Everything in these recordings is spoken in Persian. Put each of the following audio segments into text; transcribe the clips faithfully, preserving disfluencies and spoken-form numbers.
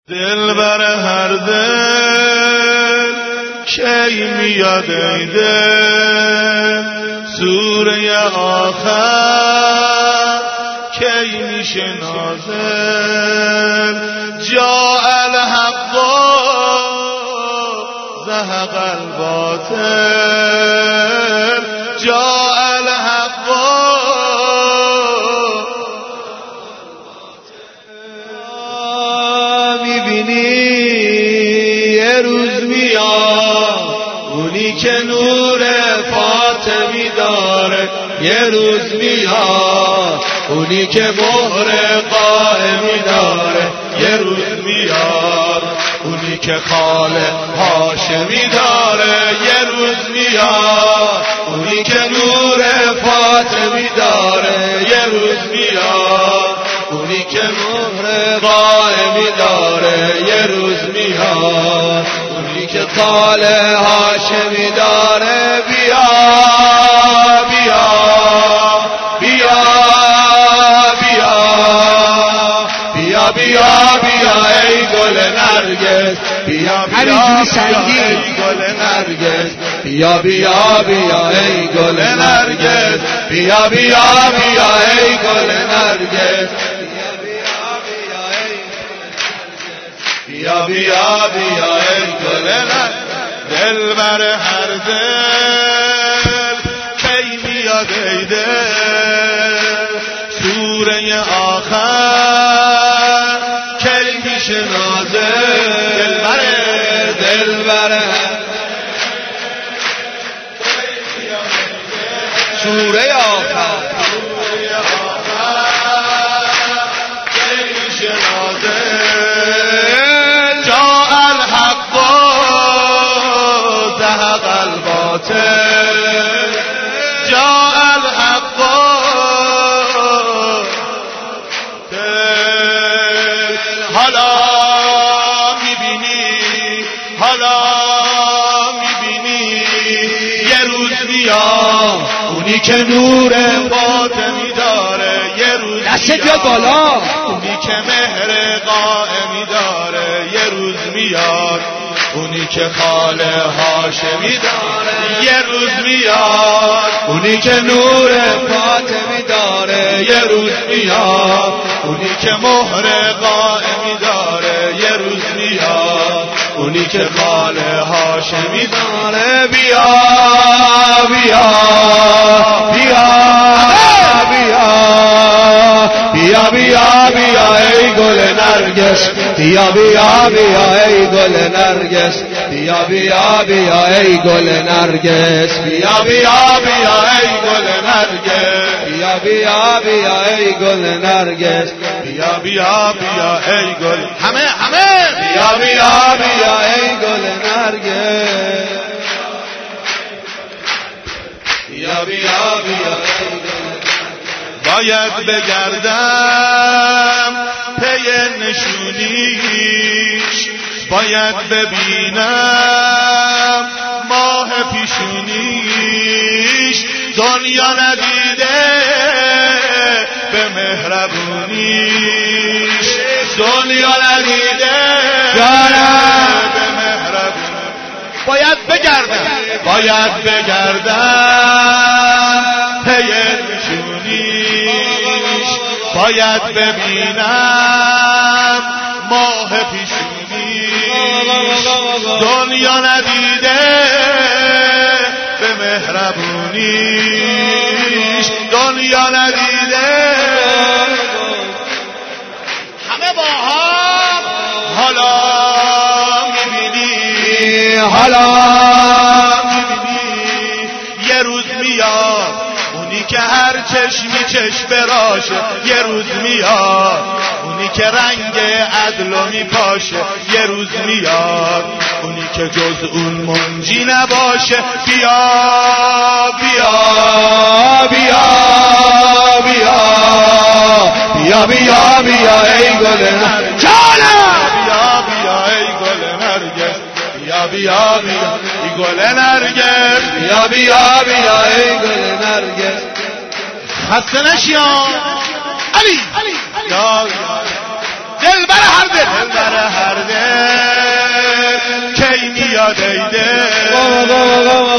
دل بر هر دل کی میاد ای دل سوره آخر کی میشه نازل جاء الحق زهق الباطل جاء الحق میبینی یه روز میاد اونی که نور فاطمی داره یه روز میاد اونی که مهر قائمی داره یه روز میاد اونی که خاله هاشمی داره یه روز میاد اونی که نور فاطمی داره یه روز میاد اونی که مهر قائمی داره یه روز میاد اونی که خاله هاشمی داره بیا بیا بیا بیا بیا بیا بیا ای گل نرگس بیا بیا ای گل نرگس بیا بیا بیا ای گل نرگس بیا بیا بیا ای گل نرگس بیا بیا بیا ای گل نرگس دل بر هر دل کی میاد ای دل سوره آخر کی میشه نازل دل بر دل بر سوره آخر کی میشه نازل جاء الحق زهق الباطل جاء الحق حالا میبینی حالا میبینی یه روز میاد اونی که نور باطنی داره یه روز دست بیاد بالا اونی که مهر قائمی داره یه روز میاد اونی که خاله هاشمی داره یه روز میاد اونی که نور فاطمی داره یه روز میاد اونی که مهر قائمی داره یه روز میاد اونی که خاله هاشمی داره بیا بیا بیا بیا بیا بیا بیا ای گل نرگس بیا بیا بیا ای گل نرگس بیا بیا بیا ای گل نرگس بیا بیا بیا ای گل نرگس بیا بیا بیا ای گل نرگس بیا بیا بیا ای گل همه همه بیا بیا بیا ای گل نرگس بیا بیا بیا باید بگردم پی نشونیش باید ببینم ماه پیشونیش دنیا ندیده به مهربونیش دنیا ندیده به مهربونیش باید بگردم باید بگردم پی نشونیش باید ببینم ماه پیشونیش دنیا ندیده به مهربونیش دنیا ندیده همه با هم حالا میبینی حالا میبینی یه روز میاد اونی که هر چشمی چشم براشه یه روز میاد اونی که رنگ عدل میپاشه یه روز میاد اونی که جز اون منجی نباشه بیا بیا بیا بیا بیا بیا بیا ای گل نرگس بیا بیا ای گل نرگس بیا بیا بیا ای گل نرگس بیا بیا بیا ای گل نرگس خسته نشیان علی دل بر هر دل دل بر هر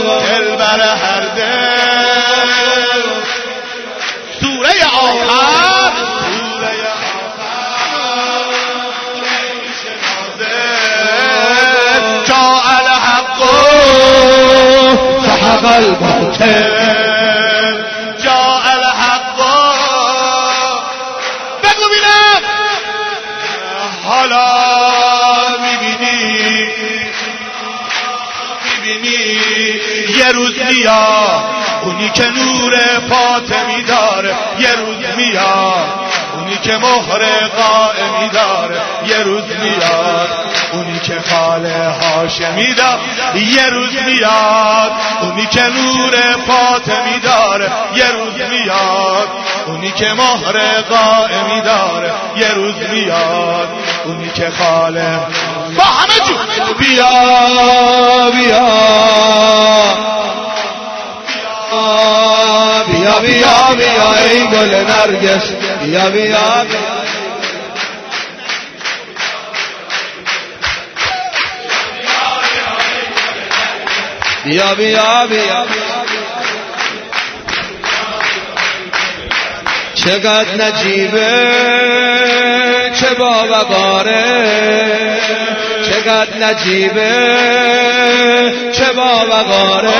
دل بر هر دل سوره آخر سوره آخر جاء الحق زهق الباطل جاء الحق بگو بینم حالا میبینی میبینی یه روز میاد اونی که نور فاطمی داره یه روز میاد اونی که مهر قائمی داره یه روز میاد اونی که خاله هاشمی داره یه روز میاد اونی که نور فاطمی داره یه روز میاد اونی که مهر قائمی داره یه روز میاد اونی که خاله با همه جو بیا بیا بیا بیا بیا ای گل نرگس بیا بیا بیا بیا بیا چقدر نجیبه چه باوقاره چقدر نجیبه چه باوقاره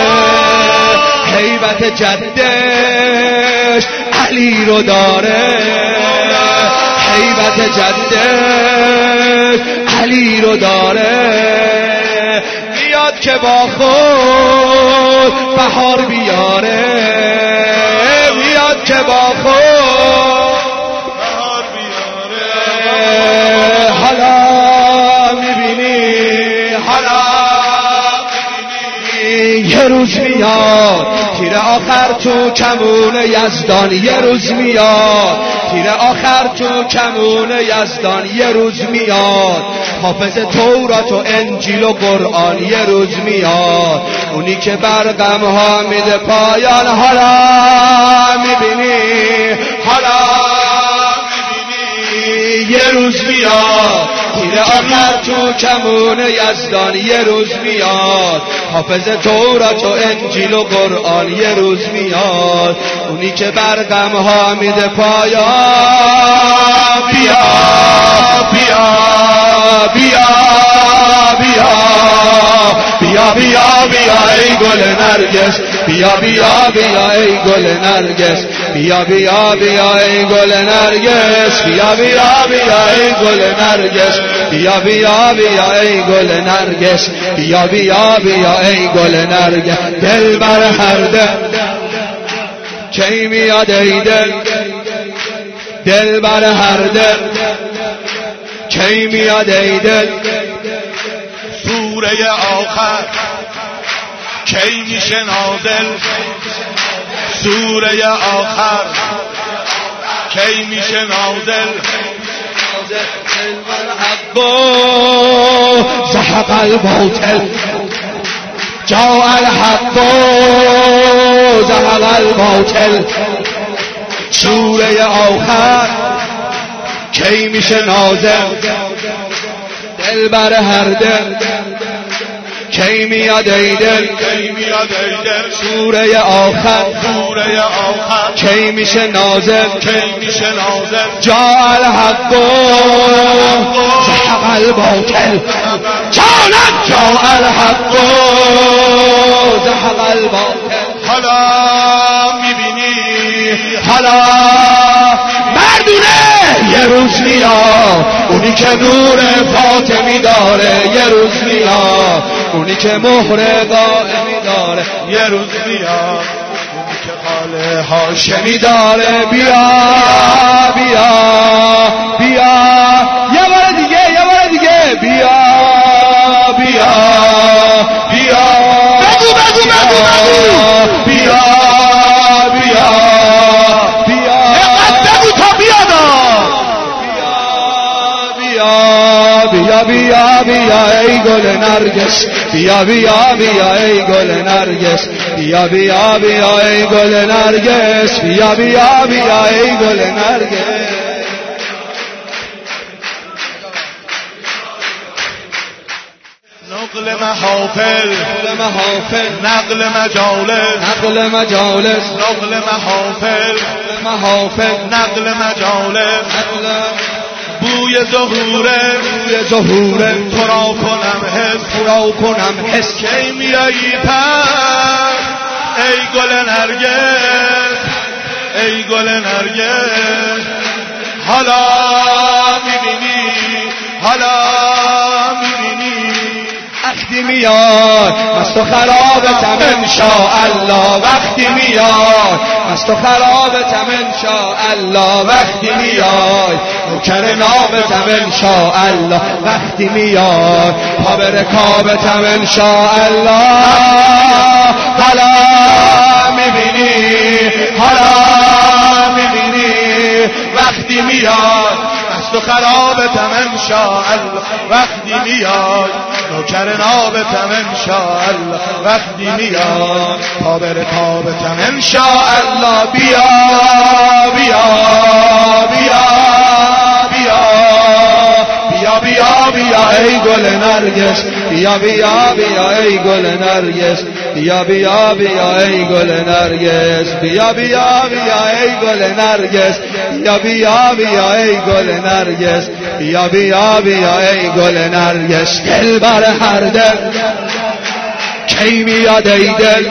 هیبت جدش علی رو داره هیبت جدش علی رو داره میاد که با خود بهار بیاره میاد که با خود بهار بیاره حالا میبینی حالا میبینی یه روز میاد تیر آخر تو کمون یزدان یه روز میاد تیر آخر تو کمون یزدان یه روز میاد حافظ تورات و انجیل و قرآن یه روز میاد اونی که برقم ها میده پایان حالا میبینی حالا میبینی یه روز میاد تیر آخر تو کمون یزدان یه روز میاد حافظ تورات و انجیل و قرآن یه روز میاد اونی که برقم ها میده پایان بیا بیا بیا بیا بیا بیا بیا ای گل نرگس بیا بیا بیا ای گل نرگس بیا بیا بیا ای گل نرگس بیا بیا بیا ای گل نرگس بیا بیا بیا ای گل نرگس بیا بیا بیا ای گل نرگس دل بر هر دل کی میاد ای دل دل بر هر دل کی میاد ای دل سوره آخر کی میشه نازل سوره آخر کی میشه نازل زهق الباطل جاء الحق زهق الباطل سوره آخر کی میشه نازل دل بر هر دل کی میاد ای دل کی میاد ای دل سوره آخر سوره آخر کی میشه نازل کی میشه نازل جاء الحق زهق الباطل جانت جاء الحق زهق الباطل حالا میبینی حالا مردونه یه روز میاد اونی که نور فاطمی داره یه روز میاد اونی که مهر قائمی داره یه روز میاد اونی که خاله هاشمی داره بیا بیا بیا یه بار دیگه یه بار دیگه بیا بیا بیا بگو بگو بگو بگو بیا بیا بیا اینقدر بگو تا بیادا بیا بیا بیا بیا ای گل نرگس بیا بیا بیا ای گل نرگس بیا بیا بیا ای گل نرگس بیا بیا بیا ای گل نرگس نقل محافل نقل محافل نقل مجالس نقل مجالس نقل محافل محافل نقل مجالس نقل بوی ظهوره بوی ظهوره تو را کنم حس تو را کنم حس کی میایی پس ای گل نرگس ای گل نرگس حالا میبینی حالا میبینی وقتی میاد مست و خرابتم انشاءالله وقتی میاد مست و خرابتم انشاءالله وقتی میاد نوکر نابتم انشاءالله وقتی میاد پا به رکابتم انشاءالله حالا میبینی حالا میبینی وقتی میاد مست و خرابتم انشاءالله وقتی میاد نوکر نابتم انشاءالله وقتی میاد پا به رکابتم انشاءالله بیا بیا بیا بیا بیا بیا بیا ای گل نرگس بیا بیا بیا ای گل نرگس بیا بیا بیا ای گل نرگس بیا بیا بیا ای گل نرگس بیا بیا بیا ای گل نرگس بیا بیا بیا ای گل نرگس دل بر هر دل کی میاد ای دل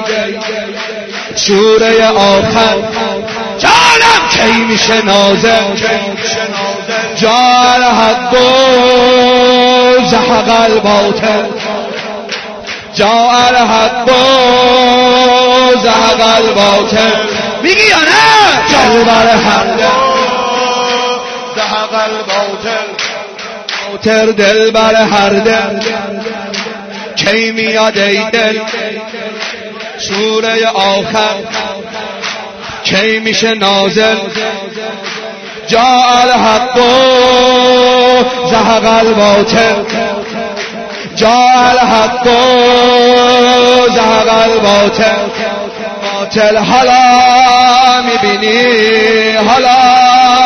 سوره آخر جانم کی میشه نازل جان حق و زحق الباطل جان حق و زحق الباطل میگی یا نه دل بر هر دل زحق الباطل باطل دل بر هر دل کی میاد ای دل سوره آخر کی میشه نازل جاء الحق و زهق الباطل جاء الحق و زهق الباطل باطل حالا میبینی حالا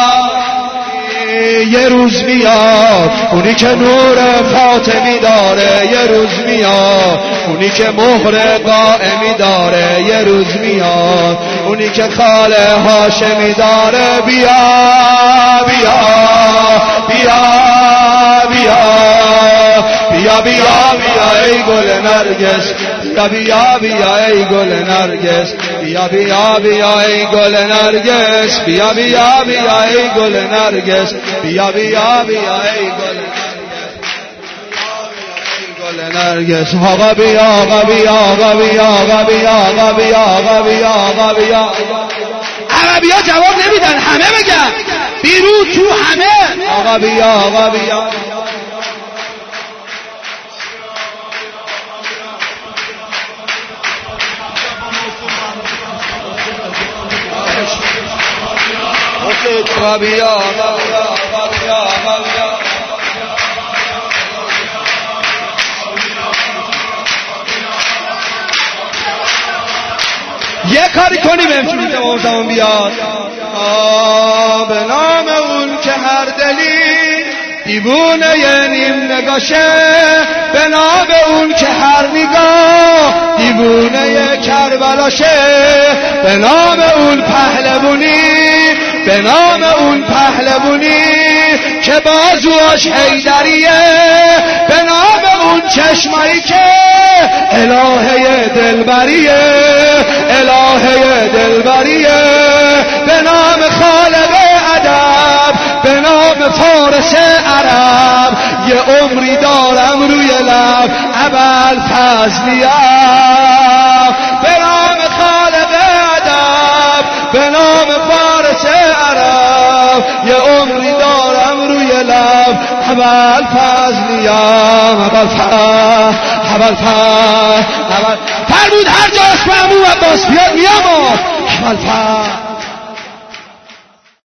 یه روز میاد اونی که نور فاطمی داره یه روز میاد اونی که مهر قائمی داره یه روز میاد اونی که خال هاشمی داره بیا بیا بیا بیا بیا بیا بیا ای گل نرگس بیا بیا بیا ای گل نرگس بیا بیا بیا ای گل نرگس بیا بیا بیا ای گل نرگس بیا بیا بیا ای گل نرگس آقا بیا آقا بیا آقا بیا آقا بیا آقا بیا آقا بیا آقا بیا عربی ها جواب نمیدن همه بگن بیرون تو همه آقا بیا آقا بیا آقا بیا آقا بیا آقا بیا آقا بیا یه کاری کنیم امشون تمام زمان بیاد به نام اون که هر دلی دیوونه ی نیم نگاشه به نام اون که هر نگاه دیوونه ی کربلاشه به نام اون پهلوونی به نام اون پهلوونی که بازوش حیدریه به نام اون چشمایی که الهه دلبریه الهه دلبریه به نام خالق ادب به نام فارس عرب یه عمری دارم روی لب ابوالفضلیم به نام خالق ادب به نام فارس عرب یه عمری دارم روی لب ابوالفضلیم ابوالفضل ابوالفضل فرمود هر جا اسم عمو عباس بیاد میام ابوالفضل